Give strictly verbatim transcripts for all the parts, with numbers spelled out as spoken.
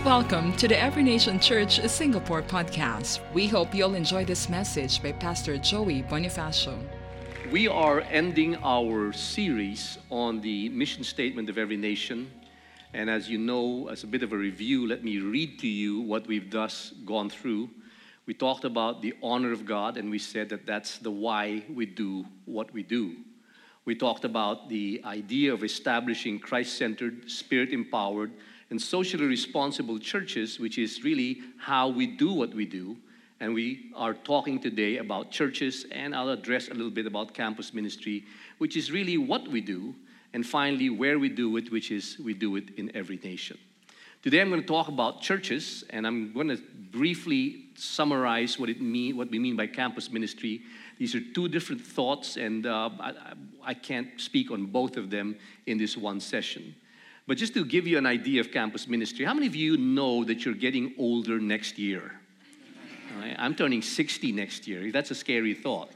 Welcome to the Every Nation Church Singapore podcast. We hope you'll enjoy this message by Pastor Joey Bonifacio. We are ending our series on the mission statement of Every Nation. And as you know, as a bit of a review, let me read to you what we've thus gone through. We talked about the honor of God, and we said that that's the why we do what we do. We talked about the idea of establishing Christ-centered, Spirit-empowered, and socially responsible churches, which is really how we do what we do. And we are talking today about churches, and I'll address a little bit about campus ministry, which is really what we do, and finally where we do it, which is we do it in every nation. Today I'm going to talk about churches, and I'm going to briefly summarize what it mean, what we mean by campus ministry. These are two different thoughts, and uh, I, I can't speak on both of them in this one session. But just to give you an idea of campus ministry, how many of you know that you're getting older next year? Right? I'm turning sixty next year. That's a scary thought.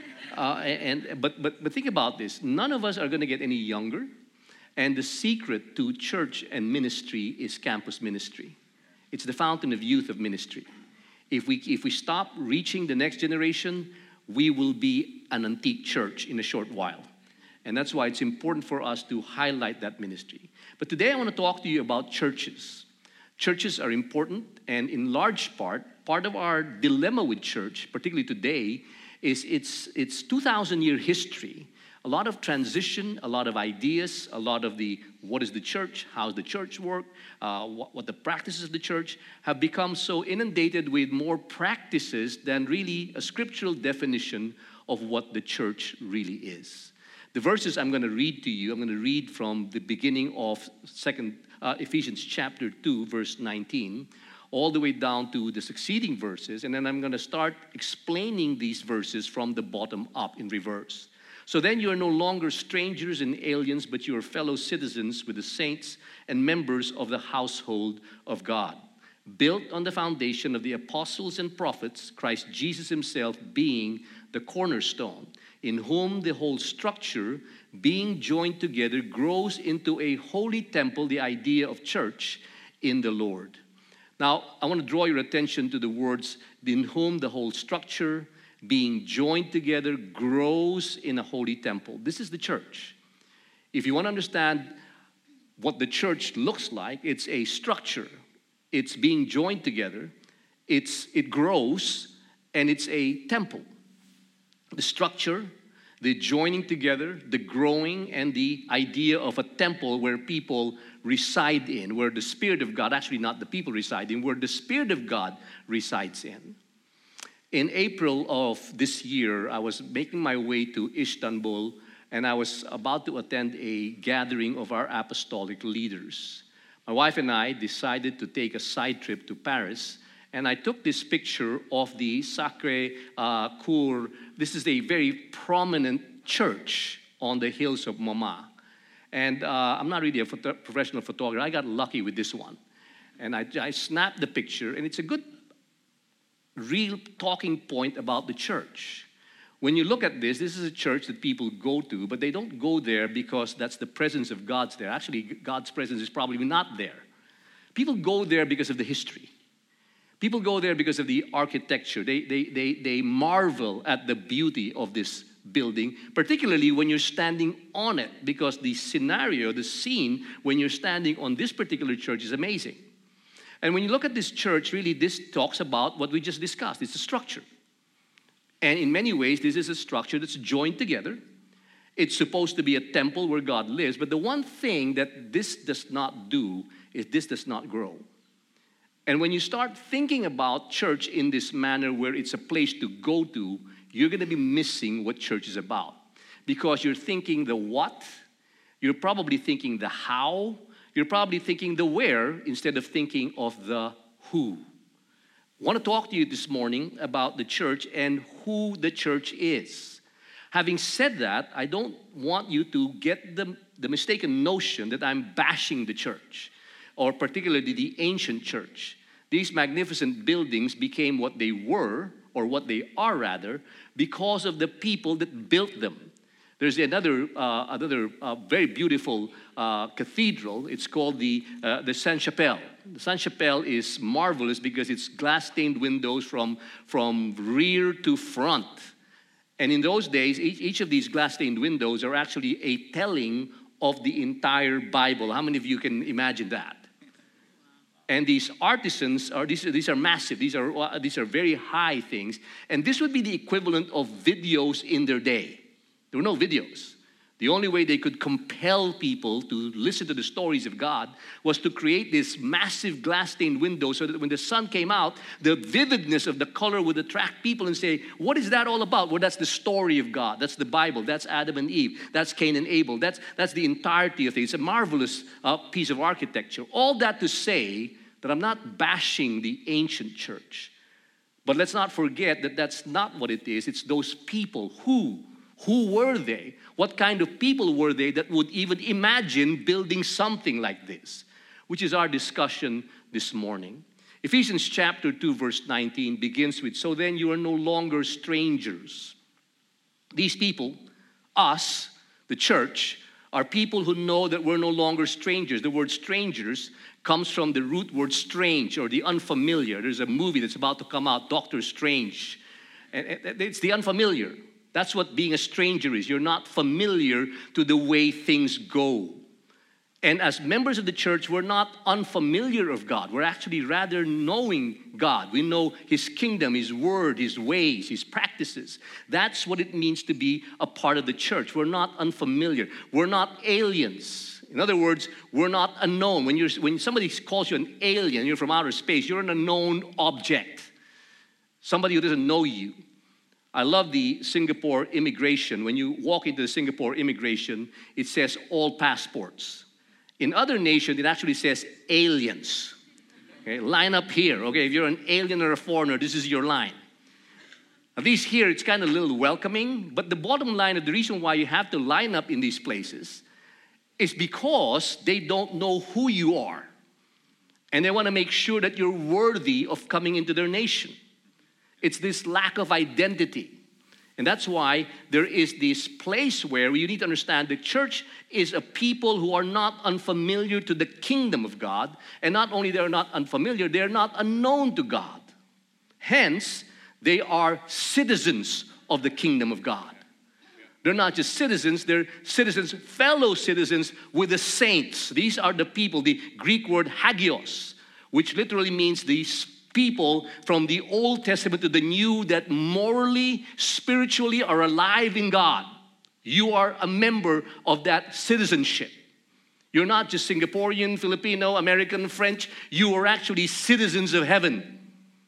Uh, and but but but think about this. None of us are going to get any younger. And the secret to church and ministry is campus ministry. It's the fountain of youth of ministry. If we if we stop reaching the next generation, we will be an antique church in a short while. And that's why it's important for us to highlight that ministry. But today I want to talk to you about churches. Churches are important, and in large part, part of our dilemma with church, particularly today, is its its two thousand year history. A lot of transition, a lot of ideas, a lot of the what is the church, how does the church work, uh, what, what the practices of the church have become so inundated with more practices than really a scriptural definition of what the church really is. The verses I'm going to read to you, I'm going to read from the beginning of second uh, Ephesians chapter two, verse nineteen, all the way down to the succeeding verses, and then I'm going to start explaining these verses from the bottom up in reverse. So then you are no longer strangers and aliens, but you are fellow citizens with the saints and members of the household of God, built on the foundation of the apostles and prophets, Christ Jesus himself being the cornerstone, in whom the whole structure, being joined together, grows into a holy temple, the idea of church, in the Lord. Now, I want to draw your attention to the words, in whom the whole structure, being joined together, grows in a holy temple. This is the church. If you want to understand what the church looks like, it's a structure. It's being joined together. It's it grows, and it's a temple. The structure, the joining together, the growing, and the idea of a temple where people reside in, where the Spirit of God, actually not the people reside in, where the Spirit of God resides in. In April of this year, I was making my way to Istanbul, and I was about to attend a gathering of our apostolic leaders. My wife and I decided to take a side trip to Paris, and I took this picture of the Sacré-Cœur. This is a very prominent church on the hills of Montmartre. And uh, I'm not really a photo- professional photographer. I got lucky with this one. And I, I snapped the picture, and it's a good real talking point about the church. When you look at this, this is a church that people go to, but they don't go there because that's the presence of God's there. Actually, God's presence is probably not there. People go there because of the history. People go there because of the architecture. They, they, they, they marvel at the beauty of this building, particularly when you're standing on it, because the scenario, the scene, when you're standing on this particular church is amazing. And when you look at this church, really this talks about what we just discussed. It's a structure. And in many ways, this is a structure that's joined together. It's supposed to be a temple where God lives. But the one thing that this does not do is this does not grow. And when you start thinking about church in this manner where it's a place to go to, you're going to be missing what church is about. Because you're thinking the what, you're probably thinking the how, you're probably thinking the where instead of thinking of the who. I want to talk to you this morning about the church and who the church is. Having said that, I don't want you to get the, the mistaken notion that I'm bashing the church, or particularly the ancient church. These magnificent buildings became what they were, or what they are rather, because of the people that built them. There's another, uh, another uh, very beautiful uh, cathedral. It's called the, uh, the Sainte-Chapelle. The Sainte-Chapelle is marvelous because it's glass-stained windows from, from rear to front. And in those days, each, each of these glass-stained windows are actually a telling of the entire Bible. How many of you can imagine that? And these artisans, are these, these are massive. These are, uh, these are very high things. And this would be the equivalent of videos in their day. There were no videos. The only way they could compel people to listen to the stories of God was to create this massive glass-stained window so that when the sun came out, the vividness of the color would attract people and say, what is that all about? Well, that's the story of God. That's the Bible. That's Adam and Eve. That's Cain and Abel. That's, that's the entirety of things. It's a marvelous uh, piece of architecture. All that to say that I'm not bashing the ancient church. But let's not forget that that's not what it is. It's those people who Who were they? What kind of people were they that would even imagine building something like this? Which is our discussion this morning. Ephesians chapter two, verse nineteen begins with, so then you are no longer strangers. These people, us, the church, are people who know that we're no longer strangers. The word strangers comes from the root word strange or the unfamiliar. There's a movie that's about to come out, Doctor Strange. And it's the unfamiliar. That's what being a stranger is. You're not familiar to the way things go. And as members of the church, we're not unfamiliar of God. We're actually rather knowing God. We know His kingdom, His word, His ways, His practices. That's what it means to be a part of the church. We're not unfamiliar. We're not aliens. In other words, we're not unknown. When, you're, when somebody calls you an alien, you're from outer space, you're an unknown object. Somebody who doesn't know you. I love the Singapore immigration. When you walk into the Singapore immigration, it says all passports. In other nations, it actually says aliens. Okay, line up here. Okay, if you're an alien or a foreigner, this is your line. At least here, it's kind of a little welcoming. But the bottom line of the reason why you have to line up in these places is because they don't know who you are. And they want to make sure that you're worthy of coming into their nation. It's this lack of identity. And that's why there is this place where you need to understand the church is a people who are not unfamiliar to the kingdom of God. And not only they're not unfamiliar, they're not unknown to God. Hence, they are citizens of the kingdom of God. They're not just citizens, they're citizens, fellow citizens with the saints. These are the people, the Greek word hagios, which literally means the people from the Old Testament to the New that morally, spiritually are alive in God. You are a member of that citizenship. You're not just Singaporean, Filipino, American, French. You are actually citizens of heaven.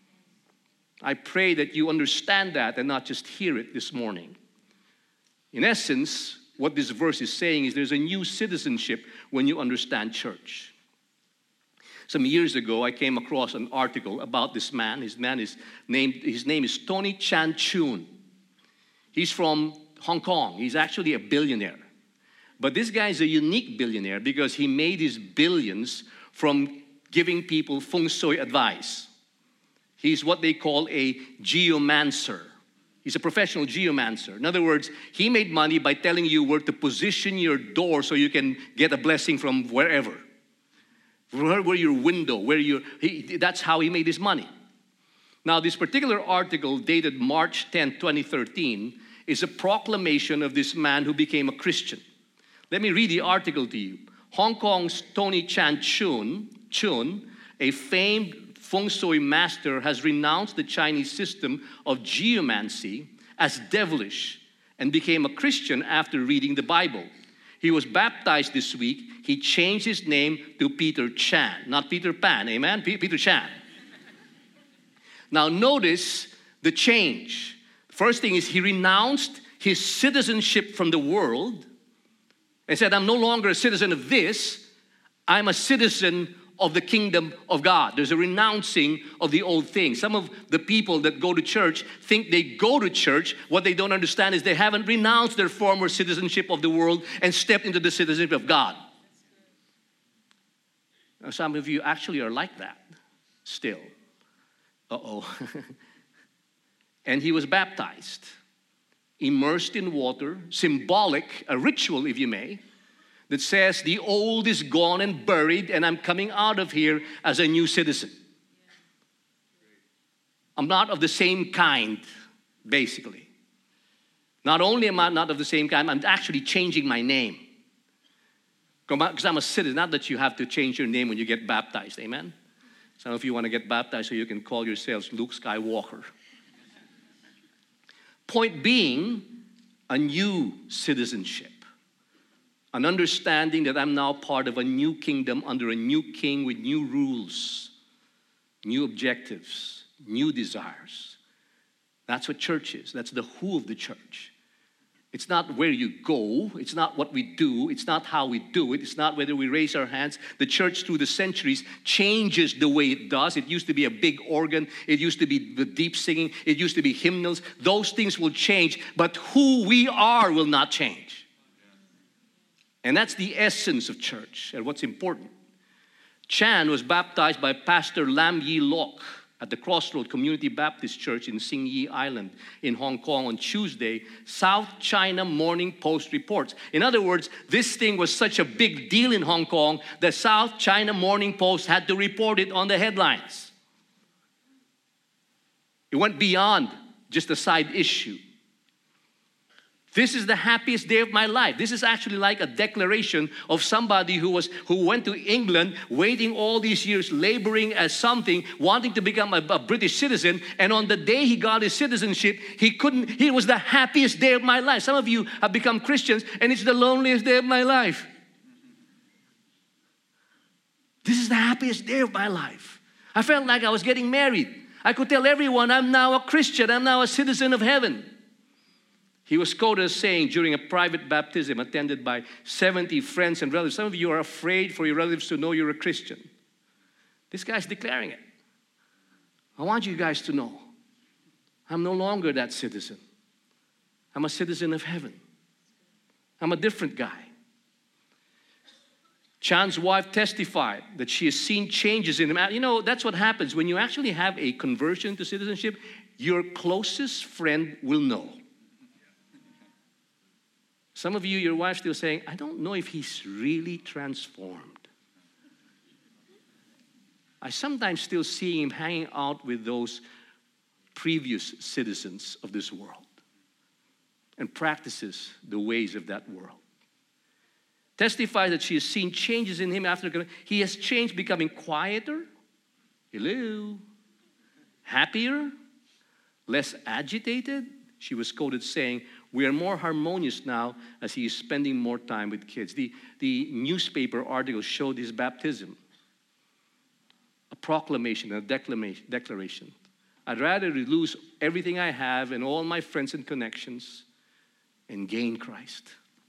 I pray that you understand that and not just hear it this morning. In essence, what this verse is saying is there's a new citizenship when you understand church. Some years ago, I came across an article about this man. His man is named. His name is Tony Chan Chun. He's from Hong Kong. He's actually a billionaire. But this guy is a unique billionaire because he made his billions from giving people feng shui advice. He's what they call a geomancer. He's a professional geomancer. In other words, he made money by telling you where to position your door so you can get a blessing from wherever. Where, where your window, where your, he, that's how he made his money. Now, this particular article dated March tenth, twenty thirteen is a proclamation of this man who became a Christian. Let me read the article to you. Hong Kong's Tony Chan Chun, Chun, a famed feng shui master, has renounced the Chinese system of geomancy as devilish and became a Christian after reading the Bible. He was baptized this week. He changed his name to Peter Chan, not Peter Pan, amen? P- Peter Chan. Now notice the change. First thing is he renounced his citizenship from the world and said, I'm no longer a citizen of this. I'm a citizen of the kingdom of God. There's a renouncing of the old things. Some of the people that go to church think they go to church. What they don't understand is they haven't renounced their former citizenship of the world and stepped into the citizenship of God. Now, some of you actually are like that still. Uh-oh. And he was baptized. immersed in water, symbolic, a ritual if you may, that says the old is gone and buried and I'm coming out of here as a new citizen. I'm not of the same kind, basically. Not only am I not of the same kind, I'm actually changing my name. Because I'm a citizen, not that you have to change your name when you get baptized, amen? Some of you want to get baptized so you can call yourselves Luke Skywalker. Point being, a new citizenship. An understanding that I'm now part of a new kingdom under a new king with new rules, new objectives, new desires. That's what church is. That's the who of the church. It's not where you go. It's not what we do. It's not how we do it. It's not whether we raise our hands. The church through the centuries changes the way it does. It used to be a big organ. It used to be the deep singing. It used to be hymnals. Those things will change, but who we are will not change. And that's the essence of church and what's important. Chan was baptized by Pastor Lam Yi Lok at the Crossroad Community Baptist Church in Sing Yi Island in Hong Kong on Tuesday, South China Morning Post reports. In other words, this thing was such a big deal in Hong Kong, the South China Morning Post had to report it on the headlines. It went beyond just a side issue. This is the happiest day of my life. This is actually like a declaration of somebody who was who went to England, waiting all these years, laboring as something, wanting to become a, a British citizen. And on the day he got his citizenship, he couldn't. He was the happiest day of my life. Some of you have become Christians, and it's the loneliest day of my life. This is the happiest day of my life. I felt like I was getting married. I could tell everyone I'm now a Christian. I'm now a citizen of heaven. He was quoted as saying during a private baptism attended by seventy friends and relatives. Some of you are afraid for your relatives to know you're a Christian. This guy's declaring it. I want you guys to know, I'm no longer that citizen. I'm a citizen of heaven. I'm a different guy. Chan's wife testified that she has seen changes in him. You know, that's what happens when you actually have a conversion to citizenship. Your closest friend will know. Some of you, your wife's still saying, I don't know if he's really transformed. I sometimes still see him hanging out with those previous citizens of this world and practices the ways of that world. Testifies that she has seen changes in him after he has changed, becoming quieter, hello, happier, less agitated. She was quoted saying, we are more harmonious now as he is spending more time with kids. The, the newspaper article showed his baptism, a proclamation, a declamation, declaration. I'd rather lose everything I have and all my friends and connections and gain Christ.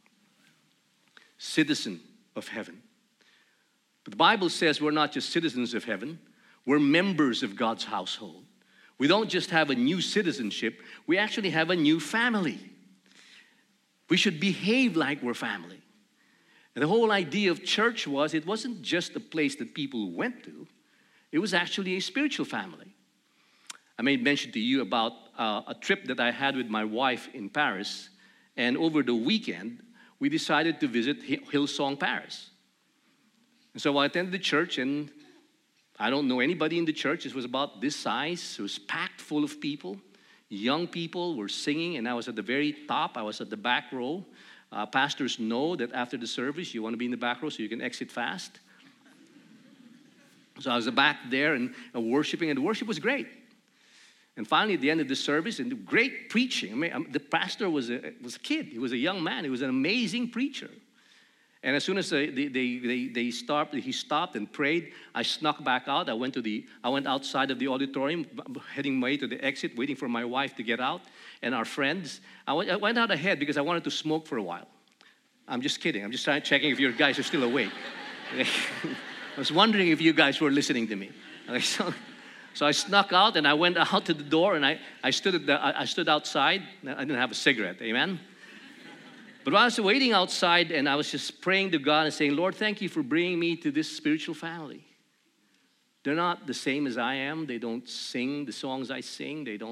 Citizen of heaven. But the Bible says we're not just citizens of heaven, we're members of God's household. We don't just have a new citizenship, we actually have a new family. We should behave like we're family. And the whole idea of church was, it wasn't just a place that people went to. It was actually a spiritual family. I made mention to you about uh, a trip that I had with my wife in Paris. And over the weekend, we decided to visit Hillsong Paris. And so I attended the church, and I don't know anybody in the church. It was about this size. It was packed full of people. Young people were singing, and I was at the very top. I was at the back row. Uh, pastors know that after the service, you want to be in the back row so you can exit fast. So I was back there and uh, worshiping, and the worship was great. And finally, at the end of the service, and great preaching. I mean, um, the pastor was a, was a kid. He was a young man. He was an amazing preacher. And as soon as they, they, they, they stopped, he stopped and prayed, I snuck back out. I went to the, I went outside of the auditorium, heading my way to the exit, waiting for my wife to get out, and our friends. I went, I went out ahead because I wanted to smoke for a while. I'm just kidding. I'm just trying, checking if you guys are still awake. I was wondering if you guys were listening to me. So, so I snuck out, and I went out to the door, and I, I, stood, at the, I stood outside. I didn't have a cigarette, amen? But while I was waiting outside, and I was just praying to God and saying, Lord, thank you for bringing me to this spiritual family. They're not the same as I am. They don't sing the songs I sing. They don't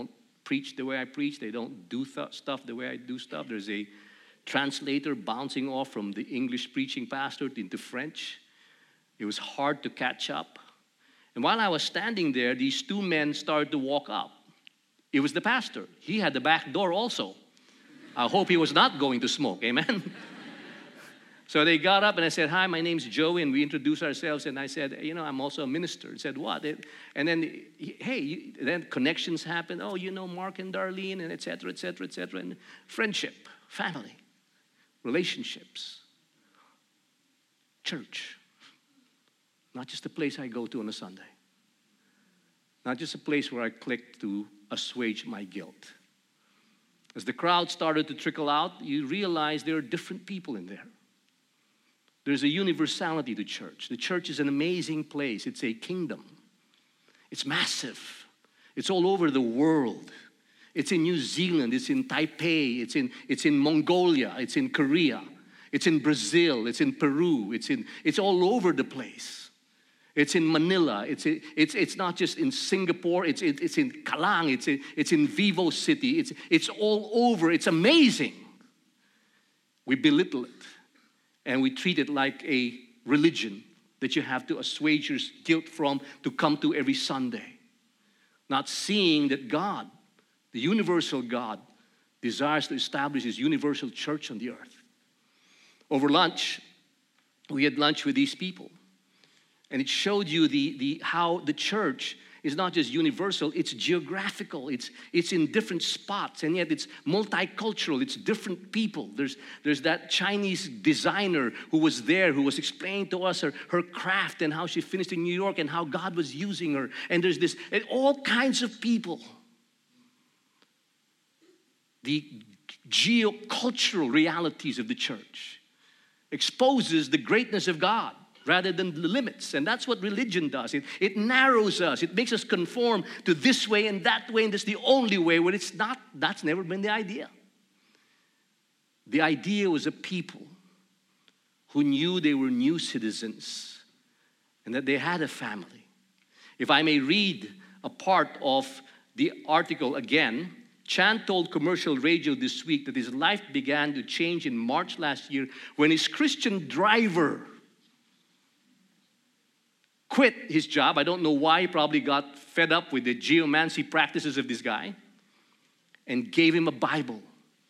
preach the way I preach. They don't do th- stuff the way I do stuff. There's a translator bouncing off from the English preaching pastor into French. It was hard to catch up. And while I was standing there, these two men started to walk up. It was the pastor. He had the back door also. I hope he was not going to smoke, amen? So they got up and I said, hi, my name's Joey, and we introduced ourselves, and I said, you know, I'm also a minister. He said, what? And then, hey, you, then connections happened. Oh, you know Mark and Darlene, and et cetera, et cetera, et cetera, and friendship, family, relationships, church. Not just a place I go to on a Sunday. Not just a place where I click to assuage my guilt. As the crowd started to trickle out, you realize there are different people in there. There's a universality to church. The church is an amazing place. It's a kingdom. It's massive. It's all over the world. It's in New Zealand. It's in Taipei. It's in, it's in Mongolia. It's in Korea. It's in Brazil. It's in Peru. It's, in, it's all over the place. It's in Manila. It's, in, it's, it's not just in Singapore. It's, it, it's in Kalang. It's in, it's in Vivo City. It's, it's all over. It's amazing. We belittle it. And we treat it like a religion that you have to assuage your guilt from to come to every Sunday. Not seeing that God, the universal God, desires to establish His universal church on the earth. Over lunch, we had lunch with these people. And it showed you the, the, how the church is not just universal, it's geographical. It's, it's in different spots, and yet it's multicultural. It's different people. There's, there's that Chinese designer who was there, who was explaining to us her, her craft and how she finished in New York and how God was using her. And there's this, and all kinds of people. The geocultural realities of the church exposes the greatness of God rather than the limits. And that's what religion does. It, it narrows us. It makes us conform to this way and that way, and that's the only way, when it's not. That's never been the idea. The idea was a people who knew they were new citizens and that they had a family. If I may read a part of the article again, Chan told commercial radio this week that his life began to change in March last year when his Christian driver quit his job. I don't know why. He probably got fed up with the geomancy practices of this guy and gave him a Bible.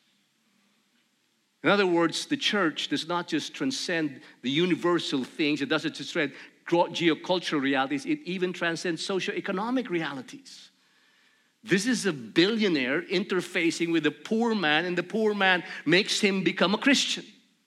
In other words, the church does not just transcend the universal things. It doesn't just transcend geocultural realities. It even transcends socioeconomic realities. This is a billionaire interfacing with a poor man, and the poor man makes him become a Christian.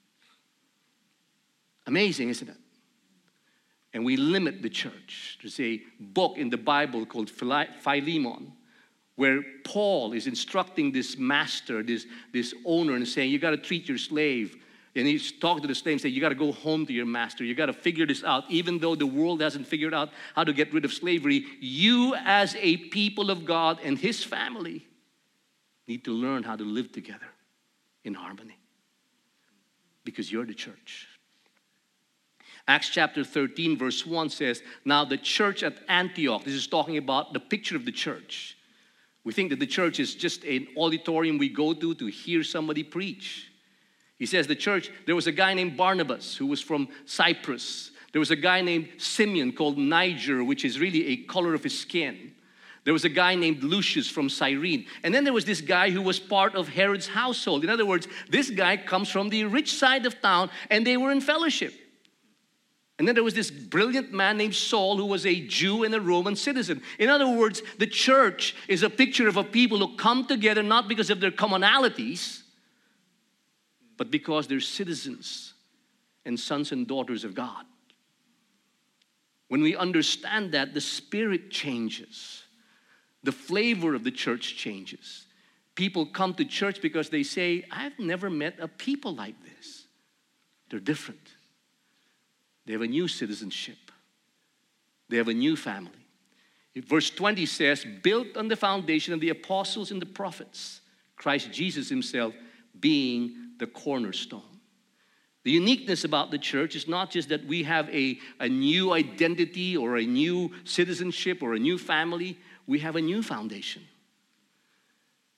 Amazing, isn't it? And we limit the church. There's a book in the Bible called Philemon, where Paul is instructing this master, this, this owner, and saying, you got to treat your slave. And he's talking to the slave and saying, you got to go home to your master. You got to figure this out. Even though the world hasn't figured out how to get rid of slavery, you as a people of God and His family need to learn how to live together in harmony. Because you're the church. Acts chapter thirteen verse one says, now the church at Antioch, this is talking about the picture of the church. We think that the church is just an auditorium we go to to hear somebody preach. He says the church, there was a guy named Barnabas who was from Cyprus. There was a guy named Simeon called Niger, which is really a color of his skin. There was a guy named Lucius from Cyrene. And then there was this guy who was part of Herod's household. In other words, this guy comes from the rich side of town, and they were in fellowship. And then there was this brilliant man named Saul who was a Jew and a Roman citizen. In other words, the church is a picture of a people who come together not because of their commonalities, but because they're citizens and sons and daughters of God. When we understand that, the spirit changes. The flavor of the church changes. People come to church because they say, I've never met a people like this. They're different. They have a new citizenship. They have a new family. Verse twenty says, built on the foundation of the apostles and the prophets, Christ Jesus Himself being the cornerstone. The uniqueness about the church is not just that we have a, a new identity or a new citizenship or a new family. We have a new foundation.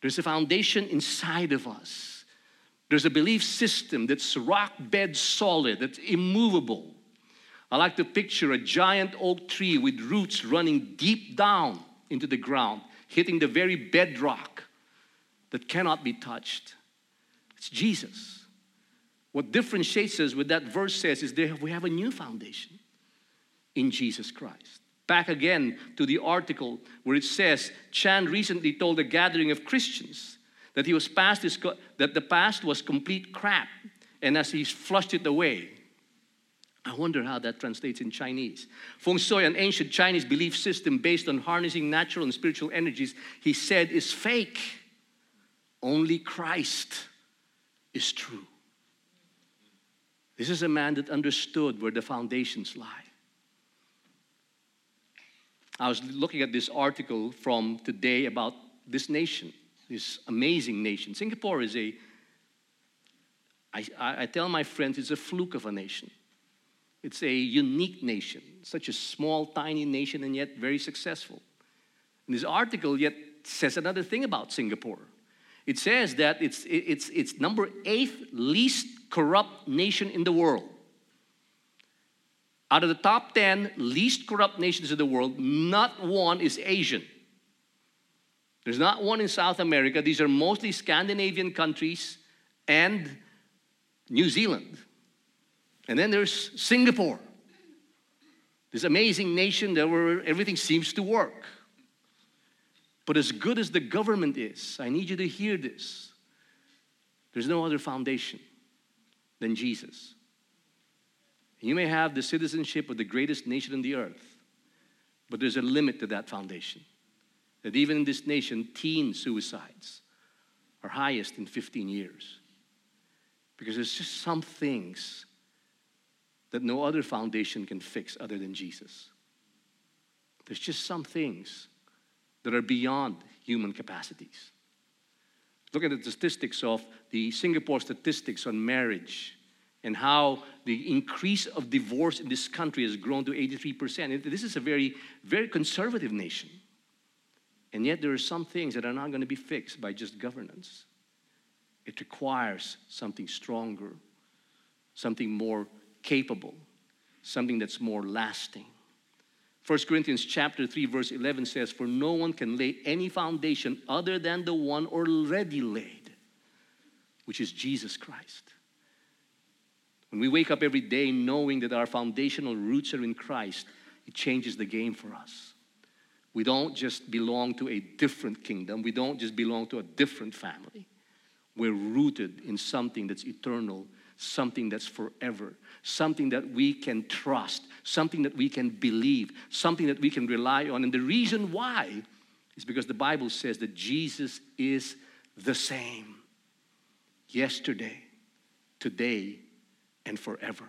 There's a foundation inside of us. There's a belief system that's rock bed solid, that's immovable. I like to picture a giant oak tree with roots running deep down into the ground, hitting the very bedrock that cannot be touched. It's Jesus. What differentiates us, what that verse says, is that we have a new foundation in Jesus Christ. Back again to the article where it says, Chan recently told a gathering of Christians that he was past his, that the past was complete crap, and as he flushed it away. I wonder how that translates in Chinese. Feng Shui, an ancient Chinese belief system based on harnessing natural and spiritual energies, he said is fake. Only Christ is true. This is a man that understood where the foundations lie. I was looking at this article from today about this nation, this amazing nation. Singapore is a, I, I tell my friends, it's a fluke of a nation. It's a unique nation, such a small, tiny nation, and yet very successful. And this article yet says another thing about Singapore. It says that it's, it's, it's number eighth least corrupt nation in the world. Out of the top ten least corrupt nations in the world, not one is Asian. There's not one in South America. These are mostly Scandinavian countries and New Zealand. And then there's Singapore, this amazing nation that where everything seems to work. But as good as the government is, I need you to hear this. There's no other foundation than Jesus. You may have the citizenship of the greatest nation on the earth, but there's a limit to that foundation. That even in this nation, teen suicides are highest in fifteen years. Because there's just some things that no other foundation can fix other than Jesus. There's just some things that are beyond human capacities. Look at the statistics of the Singapore statistics on marriage and how the increase of divorce in this country has grown to eighty-three percent. This is a very, very conservative nation. And yet there are some things that are not going to be fixed by just governance. It requires something stronger, something more capable, something that's more lasting. First Corinthians chapter three, verse eleven says, "For no one can lay any foundation other than the one already laid, which is Jesus Christ." When we wake up every day knowing that our foundational roots are in Christ, it changes the game for us. We don't just belong to a different kingdom. We don't just belong to a different family. We're rooted in something that's eternal, something that's forever, something that we can trust, something that we can believe, something that we can rely on. And the reason why is because the Bible says that Jesus is the same yesterday, today, and forever.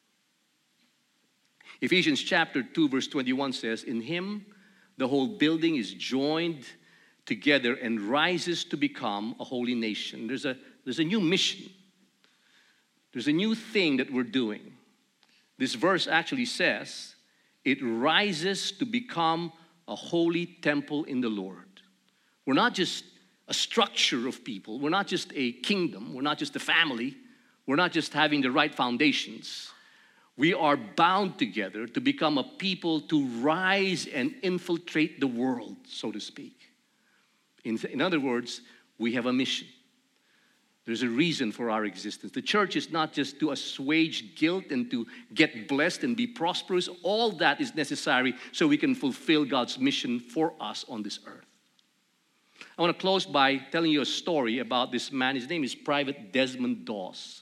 Ephesians chapter two, verse twenty-one says, "In him the whole building is joined together and rises to become a holy nation." There's a, there's a new mission. There's a new thing that we're doing. This verse actually says, it rises to become a holy temple in the Lord. We're not just a structure of people. We're not just a kingdom. We're not just a family. We're not just having the right foundations. We are bound together to become a people to rise and infiltrate the world, so to speak. In, in other words, we have a mission. There's a reason for our existence. The church is not just to assuage guilt and to get blessed and be prosperous. All that is necessary so we can fulfill God's mission for us on this earth. I want to close by telling you a story about this man. His name is Private Desmond Doss.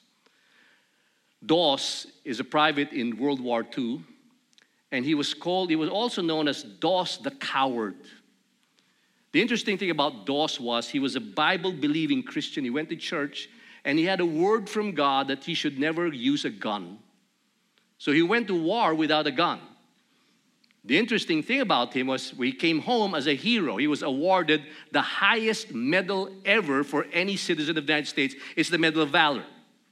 Doss is a private in World War Two, and he was called, he was also known as Doss the Coward. The interesting thing about Doss was he was a Bible-believing Christian. He went to church, and he had a word from God that he should never use a gun. So he went to war without a gun. The interesting thing about him was he came home as a hero. He was awarded the highest medal ever for any citizen of the United States. It's the Medal of Valor.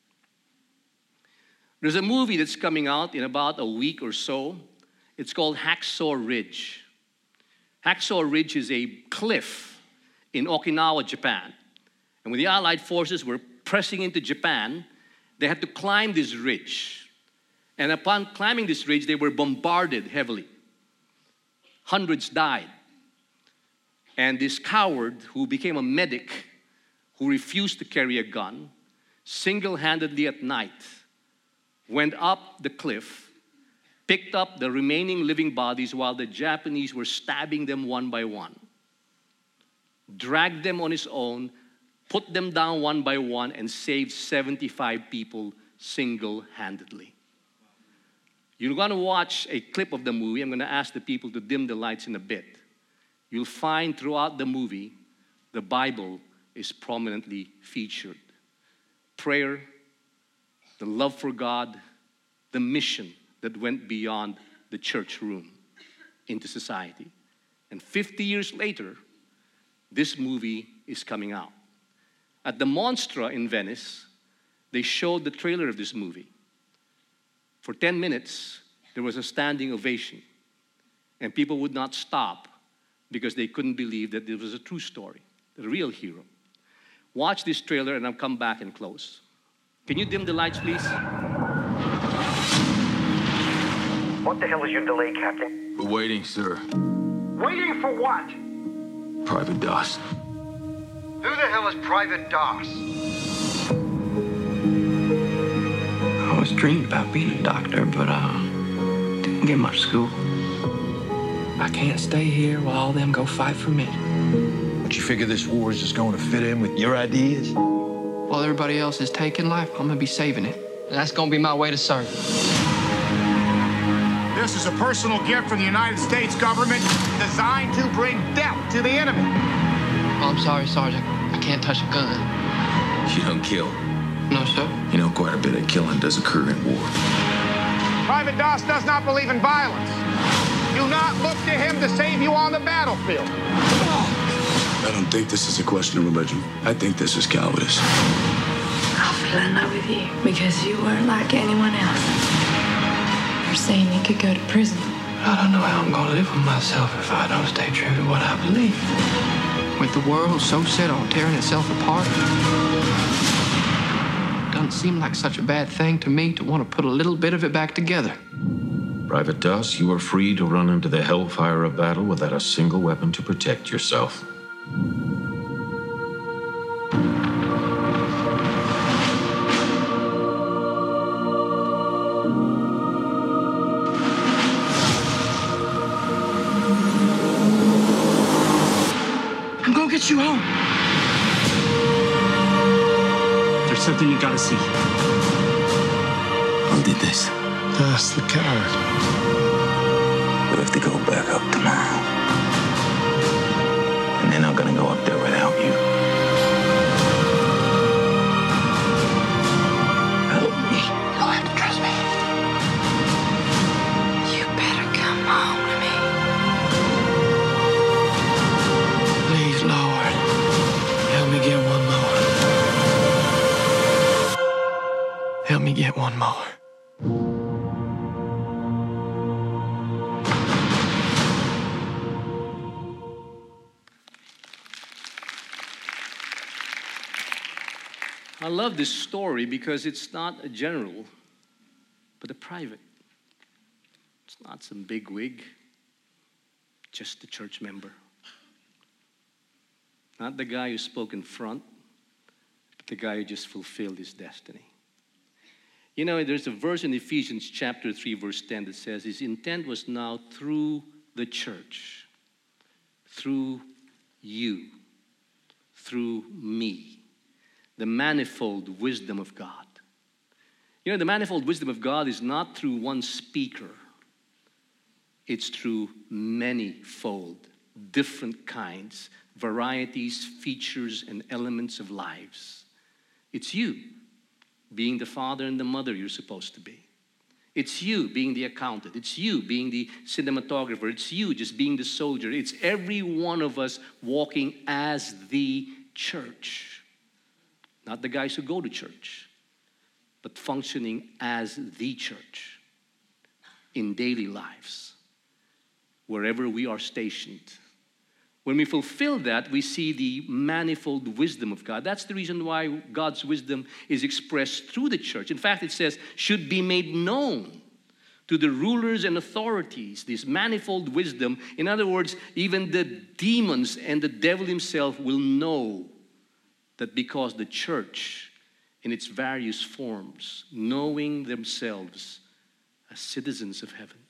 There's a movie that's coming out in about a week or so. It's called Hacksaw Ridge. Hacksaw Ridge is a cliff in Okinawa, Japan. And when the Allied forces were pressing into Japan, they had to climb this ridge. And upon climbing this ridge, they were bombarded heavily. Hundreds died. And this coward who became a medic, who refused to carry a gun, single-handedly at night went up the cliff, picked up the remaining living bodies while the Japanese were stabbing them one by one, dragged them on his own, put them down one by one, and saved seventy-five people single-handedly. You're going to watch a clip of the movie. I'm going to ask the people to dim the lights in a bit. You'll find throughout the movie, the Bible is prominently featured. Prayer, the love for God, the mission that went beyond the church room into society. And fifty years later, this movie is coming out. At the Monstra in Venice, they showed the trailer of this movie. For ten minutes, there was a standing ovation. And people would not stop because they couldn't believe that it was a true story, the real hero. Watch this trailer and I'll come back and close. Can you dim the lights, please? What the hell is your delay, Captain? We're waiting, sir. Waiting for what? Private Doss. Who the hell is Private Doss? I always dreamed about being a doctor, but uh, didn't get much school. I can't stay here while all them go fight for me. Don't you figure this war is just going to fit in with your ideas? While everybody else is taking life, I'm gonna be saving it. And that's gonna be my way to serve. This is a personal gift from the United States government designed to bring death to the enemy. Oh, I'm sorry, Sergeant. I can't touch a gun. You don't kill. No, sir. You know, quite a bit of killing does occur in war. Private Doss does not believe in violence. Do not look to him to save you on the battlefield. I don't think this is a question of religion. I think this is cowardice. I fell in love with you because you weren't like anyone else. You're saying you could go to prison. I don't know how I'm gonna live with myself if I don't stay true to what I believe. With the world so set on tearing itself apart, it doesn't seem like such a bad thing to me to want to put a little bit of it back together. Private Doss, you are free to run into the hellfire of battle without a single weapon to protect yourself. I'm gonna get you home. There's something you gotta see. Who did this? That's the card. We have to go back up tomorrow. And they're not gonna go up there without you. Help me. You'll have to trust me. You better come home to me. Please, Lord, help me get one more. Help me get one more. I love this story because it's not a general, but a private. It's not some big wig, just a church member. Not the guy who spoke in front, but the guy who just fulfilled his destiny. You know, there's a verse in Ephesians chapter three, verse ten that says, his intent was now through the church, through you, through me. The manifold wisdom of God. You know, the manifold wisdom of God is not through one speaker. It's through many-fold, different kinds, varieties, features, and elements of lives. It's you being the father and the mother you're supposed to be. It's you being the accountant. It's you being the cinematographer. It's you just being the soldier. It's every one of us walking as the church. Not the guys who go to church, but functioning as the church in daily lives, wherever we are stationed, When we fulfill that, we see the manifold wisdom of God. That's the reason why God's wisdom is expressed through the church. In fact, it says, should be made known to the rulers and authorities, this manifold wisdom. In other words, even the demons and the devil himself will know that because the church, in its various forms, knowing themselves as citizens of heaven,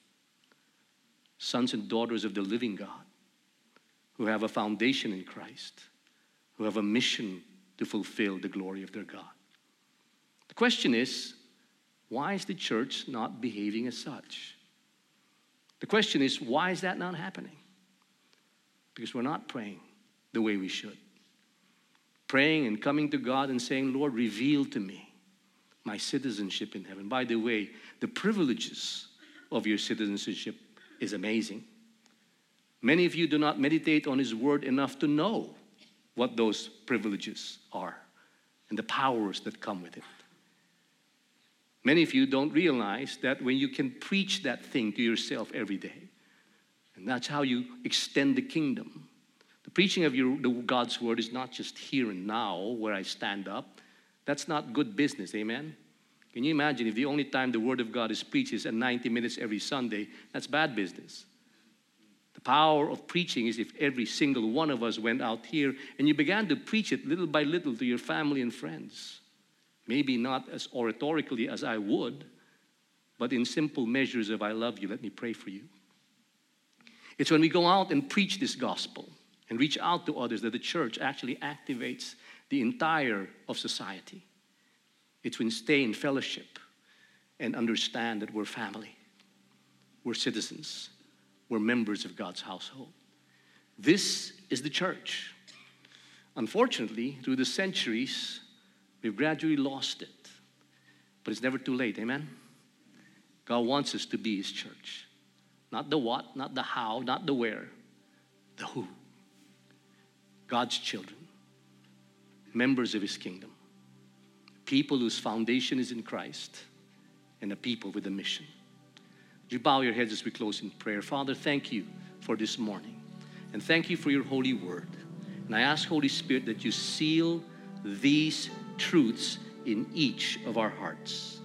sons and daughters of the living God, who have a foundation in Christ, who have a mission to fulfill the glory of their God. The question is, why is the church not behaving as such? The question is, why is that not happening? Because we're not praying the way we should. Praying and coming to God and saying, Lord, reveal to me my citizenship in heaven. By the way, the privileges of your citizenship is amazing. Many of you do not meditate on His Word enough to know what those privileges are and the powers that come with it. Many of you don't realize that when you can preach that thing to yourself every day, and that's how you extend the kingdom. The preaching of your, the God's Word is not just here and now where I stand up. That's not good business, amen? Can you imagine if the only time the Word of God is preached is at ninety minutes every Sunday? That's bad business. The power of preaching is if every single one of us went out here and you began to preach it little by little to your family and friends. Maybe not as oratorically as I would, but in simple measures of I love you, let me pray for you. It's when we go out and preach this gospel and reach out to others that the church actually activates the entire of society. It's when we stay in fellowship and understand that we're family, we're citizens, we're members of God's household. This is the church. Unfortunately, through the centuries, we've gradually lost it. But it's never too late, amen? God wants us to be His church. Not the what, not the how, not the where, the who. God's children, members of His kingdom, people whose foundation is in Christ, and a people with a mission. Would you bow your heads as we close in prayer? Father, thank you for this morning. And thank you for your holy word. And I ask, Holy Spirit, that you seal these truths in each of our hearts.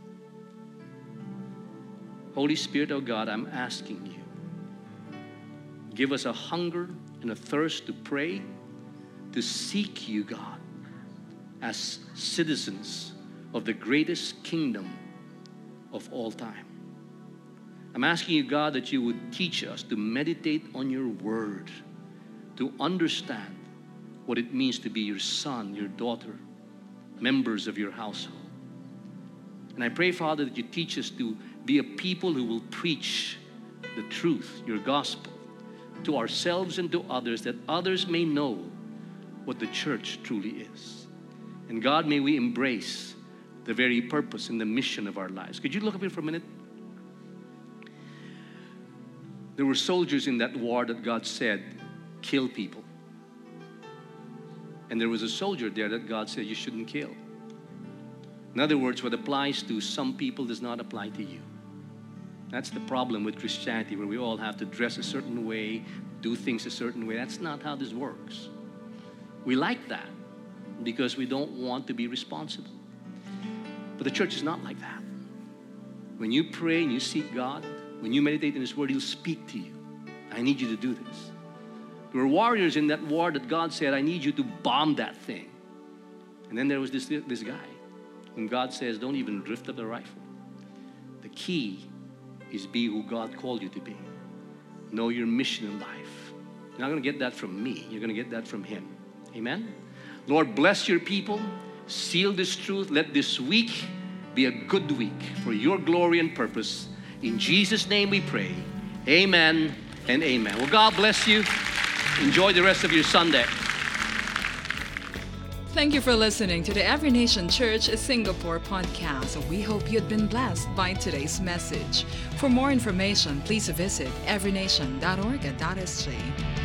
Holy Spirit, oh God, I'm asking you, give us a hunger and a thirst to pray, to seek you, God, as citizens of the greatest kingdom of all time. I'm asking you, God, that you would teach us to meditate on your word, to understand what it means to be your son, your daughter, members of your household. And I pray, Father, that you teach us to be a people who will preach the truth, your gospel, to ourselves and to others, that others may know what the church truly is. And God, may we embrace the very purpose and the mission of our lives. Could you look up here for a minute? There were soldiers in that war that God said, kill people. And there was a soldier there that God said you shouldn't kill. In other words, what applies to some people does not apply to you. That's the problem with Christianity, where we all have to dress a certain way, do things a certain way. That's not how this works. We like that because we don't want to be responsible. But the church is not like that. When you pray and you seek God, when you meditate in His Word, He'll speak to you. I need you to do this. There were warriors in that war that God said, I need you to bomb that thing. And then there was this, this guy whom God says, don't even drift up the rifle. The key is be who God called you to be. Know your mission in life. You're not going to get that from me. You're going to get that from Him. Amen? Lord, bless your people. Seal this truth. Let this week be a good week for your glory and purpose. In Jesus' name we pray. Amen and amen. Well, God bless you. Enjoy the rest of your Sunday. Thank you for listening to the Every Nation Church Singapore podcast. We hope you've been blessed by today's message. For more information, please visit every nation dot org dot s g.